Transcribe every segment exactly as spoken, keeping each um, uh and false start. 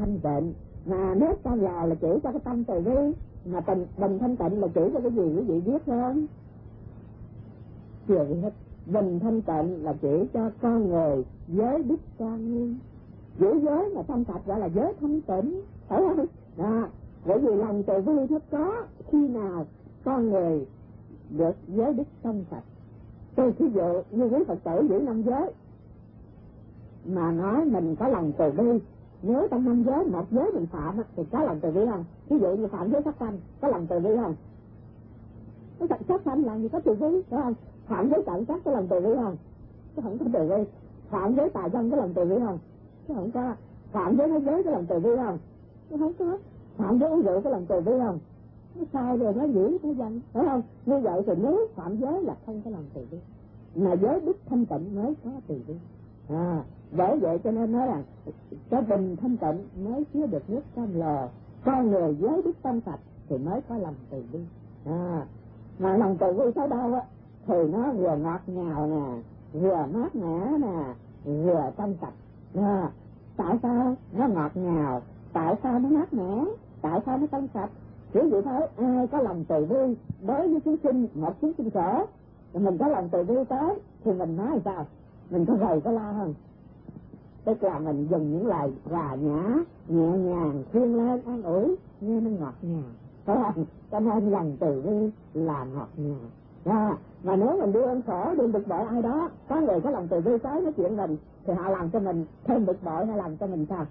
thanh tịnh. Mà nét sao vào là chỉ cho cái tâm từ bi, mà tình bình thanh tịnh là chỉ cho cái gì quý vị biết không? Chưa biết hết. Bình thanh tịnh là chỉ cho con người giới đức trang nghiêm. Giữ giới mà trong sạch gọi là giới thanh tịnh, phải không? Đó, bởi vì lòng từ bi nó có khi nào con người được giới đức trong sạch. Tôi ví dụ như quý Phật tử giữ năm giới mà nói mình có lòng từ bi, nếu trong năm giới một giới mình phạm thì có lòng từ bi không? Ví dụ như phạm giới sát sanh có lòng từ bi không? Cái sát sanh làm gì có từ bi, phải không? Phạm giới trộm cắp có lòng từ bi không? Chứ không có từ bi. Phạm giới tà dâm có lòng từ bi không? Chứ không có. Phạm giới nói giới có lòng từ bi không? Chứ không có. Phạm giới uống rượu có lòng từ bi không? Nó sai rồi, nó giữ nó dân, phải không? Như vậy thì nếu phạm giới là không có lòng từ bi, mà giới đức thanh tịnh mới có từ bi. À, bởi vậy cho nên nói rằng cái bình thanh tịnh mới chứa được nước trong lò, con người giới đức trong sạch thì mới có lòng từ bi. À, mà lòng từ bi tới đâu á thì nó vừa ngọt ngào nè, vừa mát mẻ nè, vừa trong sạch. À, tại sao nó ngọt ngào, tại sao nó mát mẻ, tại sao nó trong sạch? Chỉ vậy thôi, ai có lòng từ bi đối với chúng sinh, một chúng sinh khổ, mình có lòng từ bi tới thì mình nói sao? Mình có gầy có la không? Tức là mình dùng những lời hòa nhã, nhẹ nhàng, khuyên lên, an ủi, nghe nó ngọt ngào, phải không? Cho nên lòng từ bi là ngọt ngào. À, mà nếu mình đưa ơn khổ, đưa bực bội ai đó, có người có lòng từ bi tới nói chuyện mình, thì họ làm cho mình thêm bực bội hay làm cho mình sao?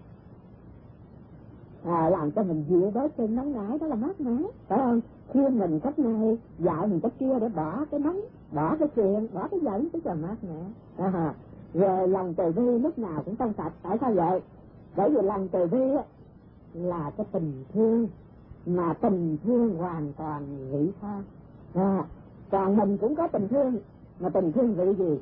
À, làm cho mình dịu bớt cơn nóng nảy, đó là mát mẻ, phải không? Khuyên mình cách này, dạy mình cách kia để bỏ cái nóng, bỏ cái chuyện, bỏ cái giận, tức là mát mẻ. À, rồi lòng từ bi lúc nào cũng trong sạch. Tại sao vậy? Bởi vì lòng từ bi là cái tình thương, mà tình thương hoàn toàn vị tha. À, còn mình cũng có tình thương, mà tình thương vị gì?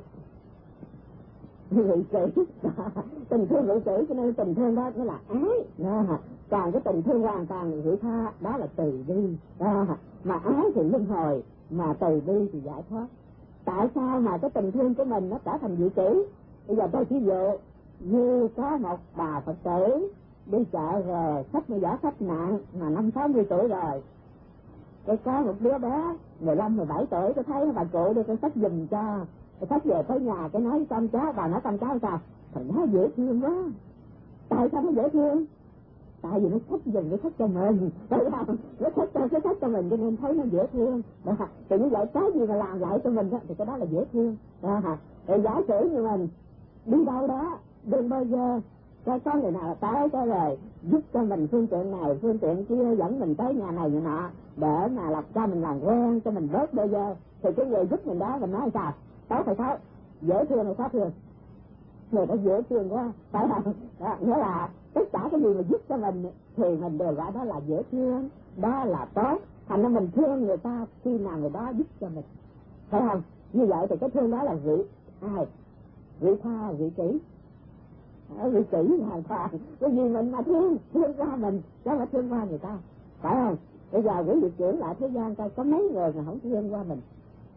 Vị kỷ. Tình thương vị kỷ, cho nên tình thương đó nó là ái. À, còn cái tình thương hoàn toàn vị tha đó là từ bi. À, mà ái thì luân hồi, mà từ bi thì giải thoát. Tại sao mà cái tình thương của mình nó trở thành vị kỷ? Bây giờ tôi ví dụ như có một bà Phật tử đi chợ về sách một giỏ sách nặng mà năm sáu mươi tuổi rồi, cái có một đứa bé mười lăm mười bảy tuổi, tôi thấy bà cụ đưa cái sách giùm cho, cái sách về tới nhà cái nói con cháu, bà nói con cháu sao? Thằng nó dễ thương quá. Tại sao nó dễ thương? Tại vì nó sách dùm cái sách cho mình, phải không? Nó sách cho cái sách cho mình cho nên thấy nó dễ thương. Đó, thì như vậy cái gì mà làm lại cho mình đó, thì cái đó là dễ thương. Đó, thì giả sử như mình đi đâu đó, đừng bao giờ cho có người nào tới cho rồi giúp cho mình phương tiện này phương tiện kia, dẫn mình tới nhà này nhà nọ để mà lập cho mình làm quen, cho mình bớt bây giờ, thì cái người giúp mình đó mình nói sao? Tốt hay xấu? Dễ thương hay khó thương? Người đó dễ thương quá, phải không? Đó, nghĩa là tất cả cái gì mà giúp cho mình thì mình đều gọi đó là dễ thương, đó là tốt. Thành ra mình thương người ta khi nào người đó giúp cho mình, phải không? Như vậy thì cái thương đó là vị ai? Vị tha, vị kỷ. Vị kỷ hoàn toàn, cái gì mình mà thương, thương qua mình, chứ mà thương qua người ta, phải không? Bây giờ quý vị chuyển lại thế gian coi có mấy người mà không thương qua mình.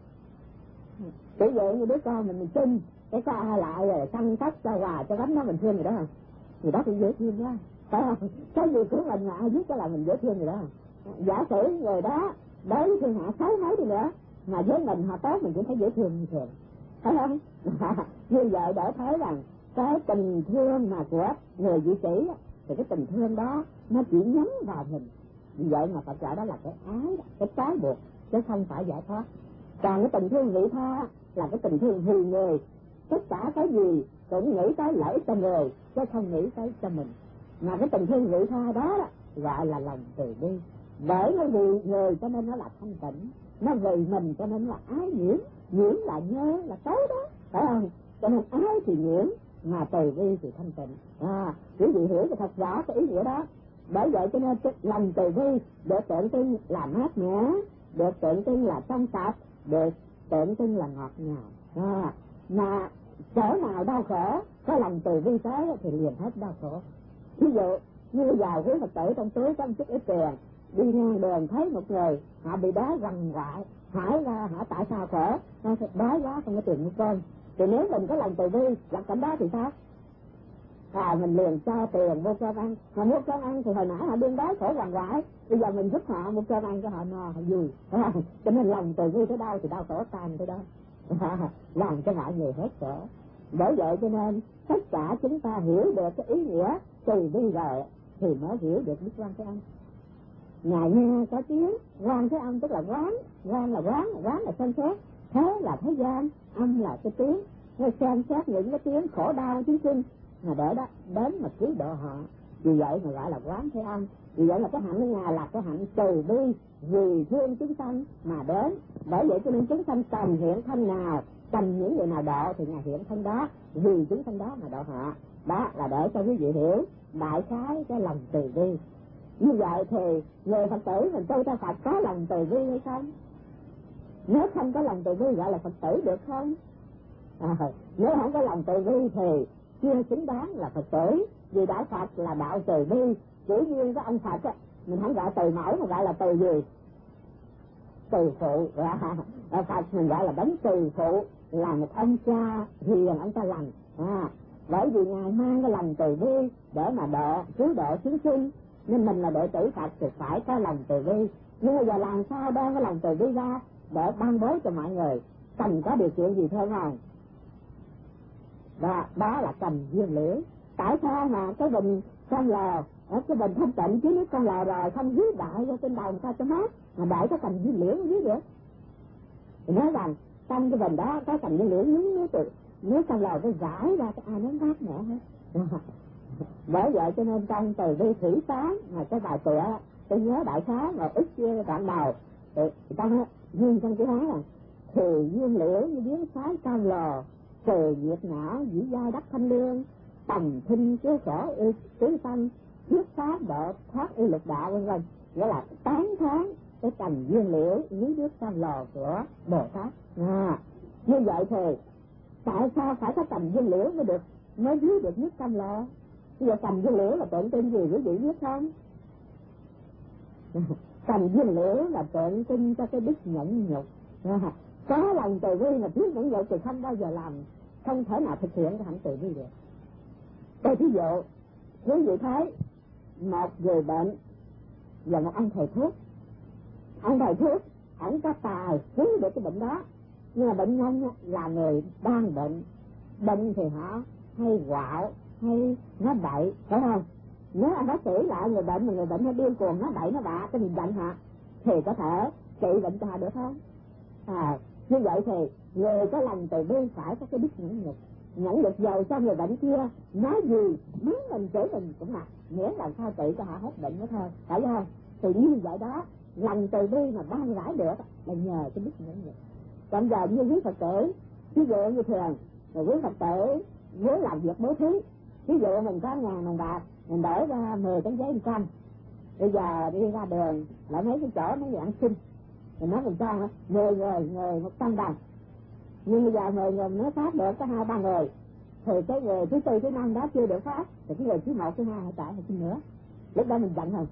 Ví dụ như đứa con mình mình sinh, cái có ai lại rồi chăm sóc cho quà cho bánh nó, mình thương người đó không? Người đó thì dễ thương quá, phải không? Cái gì của mình mà ai giúp cái là mình dễ thương người đó không? Giả sử người đó đối với thương họ xấu mấy đi nữa, mà với mình họ tốt mình cũng thấy dễ thương như thường, phải không? Như vậy để thấy rằng cái tình thương mà của người vị kỷ thì cái tình thương đó nó chỉ nhắm vào mình. Vì vậy mà Phật gọi đó là cái ái, cái trói buộc, chứ không phải giải thoát. Còn cái tình thương vị tha là cái tình thương vì người, tất cả cái gì cũng nghĩ tới lợi ích cho người chứ không nghĩ tới cho mình. Mà cái tình thương vị tha đó gọi là lòng từ bi. Bởi nó vì người cho nên nó là thanh tịnh, nó vì mình cho nên là ái nhiễm, nhiễm là nhớ là xấu đó, phải không? Cho nên ái thì nhiễm, mà từ bi thì thanh tịnh. À, quý vị hiểu cho thật rõ cái ý nghĩa đó. Bởi vậy cho nên cái lòng từ bi được tượng trưng là mát mẻ, được tượng trưng là trong sạch, được tượng trưng là ngọt ngào. À, mà chỗ nào đau khổ có lòng từ bi tới thì liền hết đau khổ. Ví dụ như bây giờ quý Phật tử trong túi có một chút ít tiền, đi ngang đường thấy một người họ bị đói quằn quại, hỏi ra hỏi tại sao khổ, nó đói quá không có tiền mua cơm. Thì nếu mình có lòng từ bi gặp cảnh đó thì sao? à, mình liền cho tiền mua cơm ăn, mà mua cơm ăn thì hồi nãy họ đương đói khổ quằn quại, bây giờ mình giúp họ mua cơm ăn cho họ no họ vui, cho nên lòng từ bi tới đâu thì đau khổ tan tới đó, làm cho mọi người hết khổ. Bởi vậy cho nên tất cả chúng ta hiểu được cái ý nghĩa từ bi rồi thì mới hiểu được Đức Quan Thế Âm. Ngài nghe có tiếng Quan Thế Âm tức là quán, quán là quán, quán là xem xét, thế là thế gian, âm là cái tiếng, nó xem xét những cái tiếng khổ đau chúng sinh mà để đó đến mà cứu độ họ. Vì vậy mà gọi là Quán Thế Âm. Vì vậy là cái hạnh của Ngài là cái hạnh từ bi, vì thương chúng sanh mà đến. Bởi vậy cho nên chúng sanh cần hiện thân nào, cần những người nào độ thì Ngài hiện thân đó, vì chúng sanh đó mà độ họ. Đó là để cho quý vị hiểu đại khái cái lòng từ bi. Như vậy thì người Phật tử mình tu theo Phật có lòng từ bi hay không? Nếu không có lòng từ bi gọi là Phật tử được không? À, nếu không có lòng từ bi thì chưa xứng đáng là Phật tử. Vì đạo Phật là đạo từ bi. Chỉ riêng cái ông Phật á, mình không gọi từ mẫu mà gọi là từ gì? Từ phụ. Ở Phật mình gọi là đấng từ phụ, là một ông cha hiền, ông ta lành. À, bởi vì Ngài mang cái lòng từ bi để mà độ, cứu độ chúng sinh, nên mình là đệ tử Phật thì phải có lòng từ bi. Nhưng bây giờ làm sao đem cái lòng từ bi ra để ban bố cho mọi người? Cần có điều kiện gì thôi không? Đó, đó là cần duyên liễu. Tại sao mà cái bình con lò, cái bình thanh tịnh chứ nước con lò rồi không dưới đại ra trên đầu người ta cho mát, mà đại có cần duyên liễu dưới được. Thì nói rằng trong cái bình đó có cần duyên liễu nhúng nước từ nước con lò cái rải ra cái ai nó mát mẻ hết. Bởi vậy cho nên trong từ bi thủy sáng mà cái bài tựa tôi nhớ đại khái mà ít chia đoạn đầu thì trong duyên trong cái nói là thì duyên liễu như biến sái cao lò, trời nhiệt não dĩ dai đắc thanh lương, tầm thinh chiếu sổ ư tứ sanh, thuyết pháp độ thoát y lục đạo vân vân. Nghĩa là tán thán cái tầm duyên liễu dưới nước cam lò của Bồ Tát. À, như vậy thì tại sao phải có tầm duyên liễu mới được, mới dưới được nước cam lò? Bây giờ tầm duyên liễu là tượng trưng gì quý vị biết không? Tầm duyên liễu là tượng trưng cho cái đức nhẫn nhục. À, có lòng từ bi mà thiếu nhẫn nhục thì không bao giờ làm, không thể nào thực hiện cái hạnh từ bi được. Tôi ví dụ, quý vị thấy một người bệnh và một ông thầy thuốc. Ông thầy thuốc, ông có tài cứu được cái bệnh đó, nhưng mà bệnh nhân là người đang bệnh. Bệnh thì họ hay quạo, hay nói bậy, phải không? Nếu anh bác sĩ lại người bệnh mà người bệnh hay điên cuồng nói bậy, nói bạ, cái mình giận họ, thì có thể trị bệnh cho họ được không? À, như vậy thì người có lòng từ bi phải có cái đức nhẫn nhục. Nhẫn nhục giàu cho người bệnh kia nói gì muốn mình chửi mình cũng mặc, miễn làm sao trị cho họ hết bệnh đó thôi, phải không? Thì như vậy đó, lòng từ bi mà ban rãi được là nhờ cái đức nhẫn nhục. Còn giờ như quý Phật tử, ví dụ như thường rồi quý Phật tử với làm việc bố thí, ví dụ mình có ngàn đồng bạc, mình đổi ra mười tấm giấy một trăm, bây giờ đi ra đường lại mấy cái chỗ mấy người ăn xin, mình nói mình cho mười người người một trăm đồng, nhưng bây giờ mười người mới phát được có hai ba người, thì cái người thứ tư thứ năm đó chưa được phát, thì cái người thứ một thứ hai họ trả một xin nữa, lúc đó mình giận không?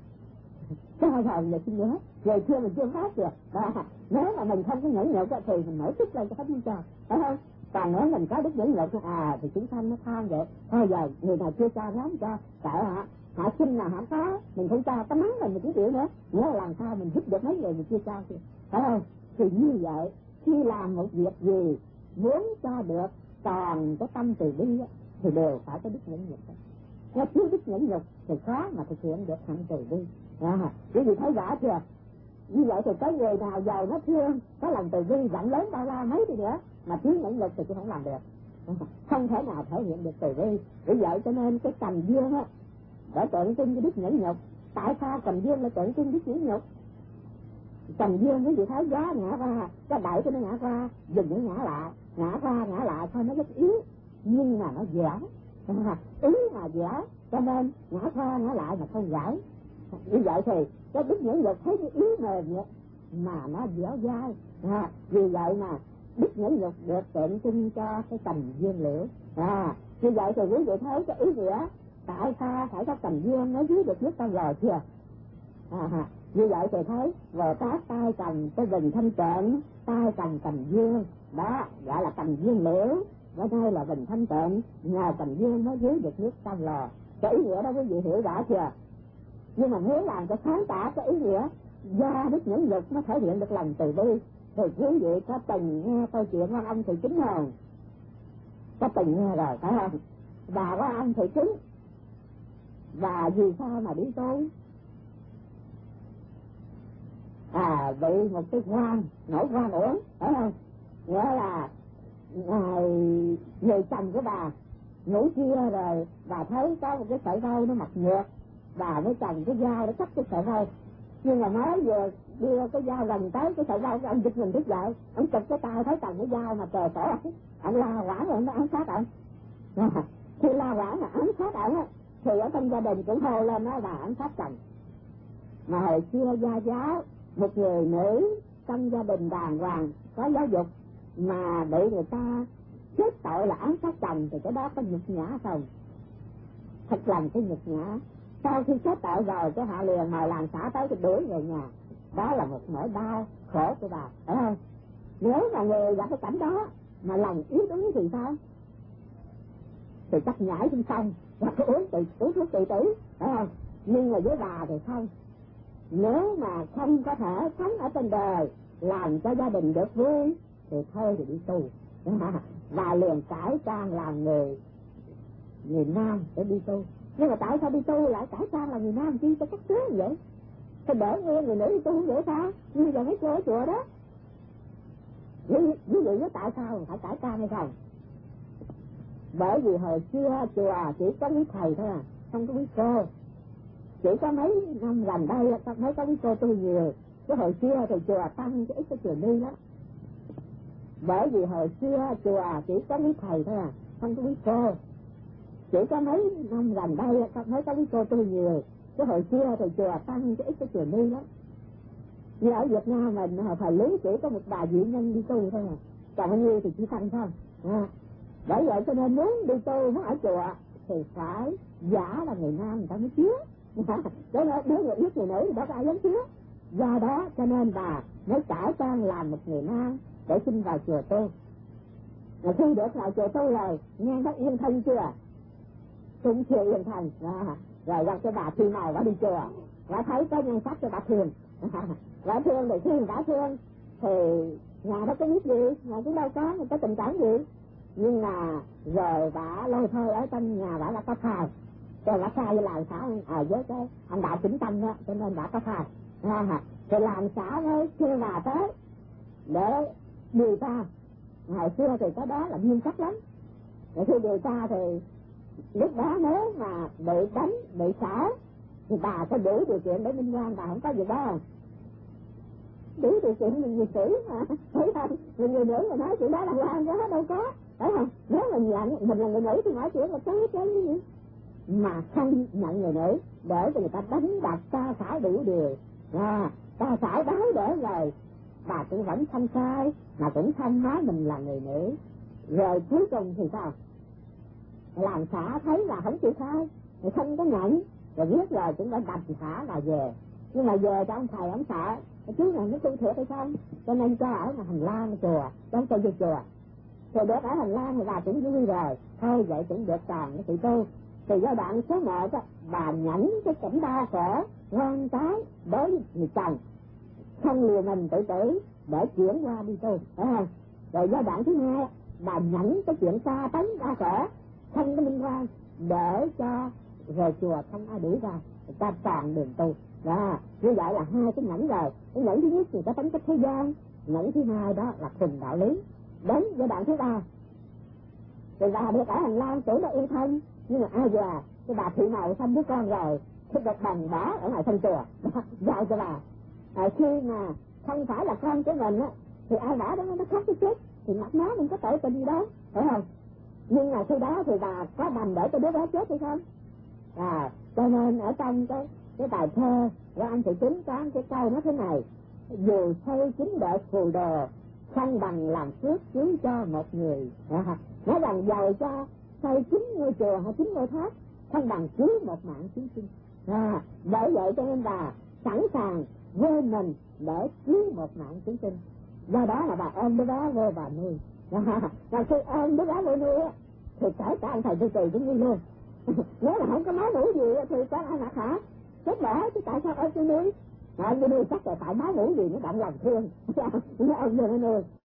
Cái hai thời là xin nữa, rồi chưa mình chưa phát được đó. Nếu mà mình không có nhẫn nhục thì mình nổi tức lên cho hết muốn cho, phải không? Còn nếu mình có đức nhẫn nhục à thì chúng sanh nó than vậy, thôi giờ người nào chưa cho nó không cho, tại họ họ xin là họ có, mình không cho có mắng mình mình cũng chịu nữa, nghĩa là làm sao mình giúp được mấy người mình chưa cho thì phải không? Thì như vậy khi làm một việc gì muốn cho được còn cái tâm từ bi thì đều phải có đức nhẫn nhục. Nếu thiếu đức nhẫn nhục thì khó mà thực hiện được hạnh từ bi. À, quý vị thấy rõ chưa? Như vậy thì có người nào giàu nó thương, có lòng từ bi rộng lớn bao la mấy đi nữa mà thiếu nhẫn nhục thì cũng không làm được, không thể nào thể hiện được từ bi. Vì vậy cho nên cái cành dương á để tượng trưng cái đức nhẫn nhục. Tại sao cành dương lại tượng trưng đức nhẫn nhục? Cành dương quý vị thấy giá ngã qua, cái đẩy cho nó ngã qua, dừng nó ngã lại, ngã qua ngã lại thôi, nó rất yếu nhưng mà nó dẻo, yếu mà dẻo, cho nên ngã qua ngã lại mà không gãy. Như vậy thì cái đức nhẫn nhục thấy cái yếu mềm vậy mà nó dẻo dai. À, vì vậy mà đức nhẫn nhục được tượng trưng cho cái cành dương liễu. À, như vậy thì quý vị thấy cái ý nghĩa tại sao phải có cành dương nó dưới được nước con rồi chưa? À, như vậy thì thấy Bồ Tát tay cầm cái bình thanh tịnh, tay cầm cành dương, đó gọi là cành dương liễu. Và đây là bình thanh tịnh, nhờ tình duyên mới dưới được nước trong lò. Cái ý nghĩa đó quý vị hiểu rõ chưa? Nhưng mà muốn làm cho sáng tỏ cái ý nghĩa do đức nhẫn nhục nó thể hiện được lòng từ bi, thì quý vị có từng nghe câu chuyện của ông Thị Chính không? Có từng nghe rồi phải không? Và có ông Thị Chính, và vì sao mà đi tu? À, bị một cái quan nổi quan uổng, phải không? Nghĩa là người, người chồng của bà ngủ chia rồi, bà thấy có một cái sợi râu nó mập nhược, bà mới cầm cái dao để cắt cái sợi râu. Nhưng mà mới vừa đưa cái dao gần tới cái sợi râu, cái ông giật mình thức dậy, ông chụp cái tay thấy cầm cái dao mà kề cổ ông, ông la quảng rồi nó ám sát ông. Khi la quảng là ám sát ông á, thì ở trong gia đình cũng hô lên nói bà ám sát chồng. Mà hồi xưa gia giáo, một người nữ trong gia đình đàng hoàng có giáo dục mà bị người ta chết tội là ám sát chồng, thì cái đó có nhục nhã không? Thật lòng cái nhục nhã. Sau khi chết tội rồi cái họ liền mời làng xã tới cái đuổi về nhà. Đó là một nỗi đau khổ của bà, phải không? Nếu mà người gặp cái cảnh đó mà lòng yếu đuối thì sao? Thì chắc nhảy xuống sông và uống tự uống thuốc tự tử, phải không? Nhưng mà với bà thì không. Nếu mà không có thể sống ở trên đời làm cho gia đình được vui thì thôi thì đi tu. Và liền cải trang làm người người nam để đi tu. Nhưng mà tại sao đi tu lại cải trang làm người nam chi cho các thứ như vậy? Thì để nguyên người nữ đi tu không vậy sao? Như giờ mấy cô ở chùa đó. Ví dụ như tại sao phải cải trang hay không? Bởi vì hồi xưa chùa chỉ có quý thầy thôi à, không có quý cô. Chỉ có mấy năm gần đây mới có quý cô tu nhiều. Cái hồi xưa thì chùa tăng cái ít cái chùa đi đó. Bởi vì hồi xưa chùa chỉ có quý thầy thôi à, không có quý cô. Chỉ có mấy năm gần đây mới có quý cô tu nhiều. Cái hồi xưa thì chùa tăng cái ít cái chùa đi đó. Như ở Việt Nam mình thời lý chỉ có một bà dị nhân đi tu thôi à, còn bao nhiêu thì chỉ tăng thôi à. Bởi vậy cho nên muốn đi tu muốn ở chùa thì phải giả là người nam người ta mới chứa. Đó là nếu người biết người nữ thì đó có ai dám chứa. Do đó cho nên bà mới cải trang làm một người nam để xin vào chùa tu. Mà khi được vào chùa tu rồi nghe bác yên thân chưa? Cũng chưa yên thân à. Rồi gặp cái bà Thi Màu bà đi chùa, bà thấy có nhân sắc cho bà thương. Bà thương thì khi bà thương thì nhà đó có biết gì, nhà cũng đâu có, có tình cảm gì. Nhưng mà rồi bà lôi thôi ở trong nhà bà là có thai. Rồi bà khai với làng xã ở với cái ông Đạo Chính Tâm đó, cho nên bà có thai. Rồi làng xã mới kêu bà tới để điều tra. Hồi xưa thì cái đó là nghiêm khắc lắm. Rồi khi điều tra thì lúc đó nếu mà bị đánh, bị xả thì bà có đủ điều kiện để minh quan, bà không có việc đó không? Đủ điều kiện mình người sĩ mà, thấy không? Người người nữ mà nói chuyện đó là quan đó đâu có, phải không? Nếu mình nhận mình là người nữ thì nói chuyện là cái cái gì mà không nhận người nữ để cho người ta đánh đập ta phải đủ điều à, ta phải báo để rồi bà cũng vẫn không sai mà cũng không nói mình là người nữ. Rồi cuối cùng thì sao? Làm xã thấy là không chịu khai thì không có nhận, rồi biết rồi chúng đã đập xã là về. Nhưng mà về cho ông thầy ông sợ chú này nó tu thiệt hay không, cho nên cho ở hành lang chùa, trong cho vô chùa. Rồi được ở hành lang thì bà cũng vui rồi, thôi vậy cũng được còn cái sự tu. Thì giai đoạn số một á, bà nhẫn cái cảnh đau khổ quan trái đối với người chồng, không liều mình tự tử để chuyển qua đi tu, phải không? Rồi giai đoạn thứ hai bà nhẫn cái chuyện xa tấn đau khổ không có liên quan để cho về chùa không ai đuổi ra, người ta toàn đường tu. Đó, như vậy là hai cái nhẫn rồi. Cái nhẫn thứ nhất thì có tính cách thế gian, nhẫn thứ hai đó là thuần đạo lý. Đến giai đoạn thứ ba thì bà được ở hành lang tưởng là yên thân, nhưng mà ai già cái bà Thị Màu xong đứa con rồi thì được bằng bỏ ở ngoài sân chùa giao cho bà. À, khi mà không phải là con của mình á thì ai bỏ đó nó khóc cái chết thì mặt nó mình có tội tình gì đâu, phải không? Nhưng mà khi đó thì bà có đành để cho đứa bé chết hay không? À, cho nên ở trong cái cái bài thơ của anh Thị Chính có cái câu nó thế này: dù xây chính đệ phù đồ không bằng làm phước cứu cho một người. À, nói rằng giàu cho xây chính ngôi chùa hay chính ngôi tháp không bằng cứu một mạng chúng sinh. À, bởi vậy cho nên bà sẵn sàng quên mình để cứu một mạng chúng sinh. Do đó là bà ôm đứa bé vô bà nuôi. Và khi ơn đứa gái vô nuôi á thì kể cả anh thầy tư trì cũng như luôn. Nếu là không có máu mũ gì thì con ăn hạt hả chết bỏ chứ tại sao ơn tôi nuôi. Ơn tôi nuôi chắc là tại máu mũ gì nó đặng lòng thương. Nó ơn vô nuôi.